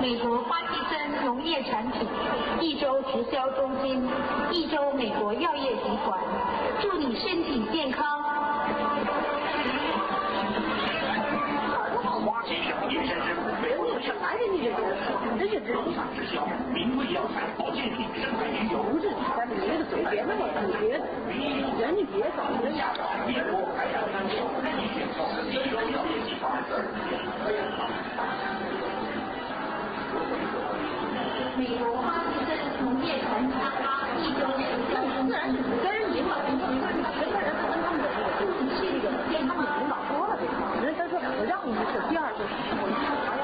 美国花旗参农业产品益州直销中心，益州美国药业集团，祝你身体健康。 花旗生叶先生，美国本来的你这些人产直销，名贵药材、保健品、生态鱼油，不是咱们别的随便的嘛，你别人家别搞人家搞美国海洋三角任意选购益州药业集团。 美国花旗参农业产品益州直销中心， 跟人领导人说，人家人可能他们就是这个跟他们领导说了这个，人家说我让你是第二个。